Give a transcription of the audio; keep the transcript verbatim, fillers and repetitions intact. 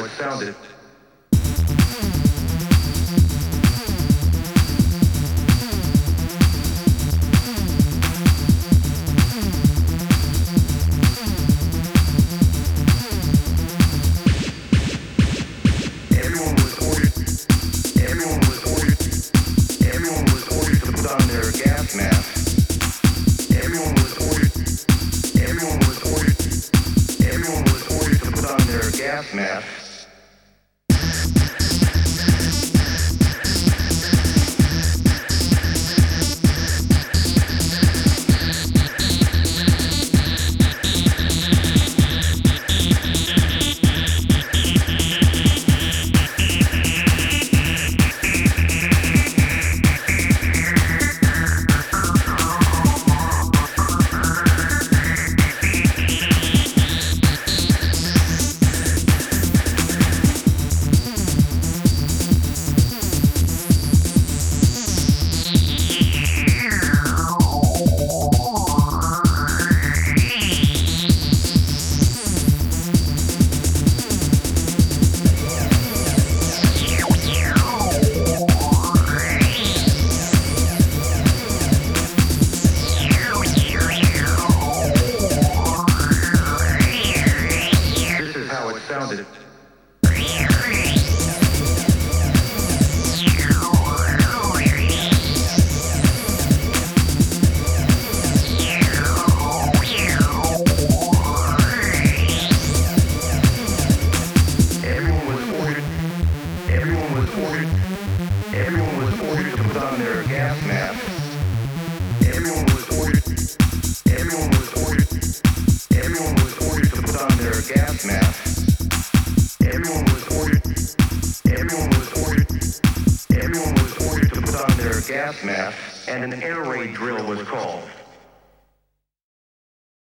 it sounded. Gas mask. Sounded. Everyone was ordered. Everyone was ordered. Everyone was ordered to put on their gas masks. Everyone was ordered. Everyone was ordered. Everyone was ordered to put on their gas masks. Everyone was ordered. Everyone was ordered. Everyone was ordered to put on their gas masks, and an air raid drill was called.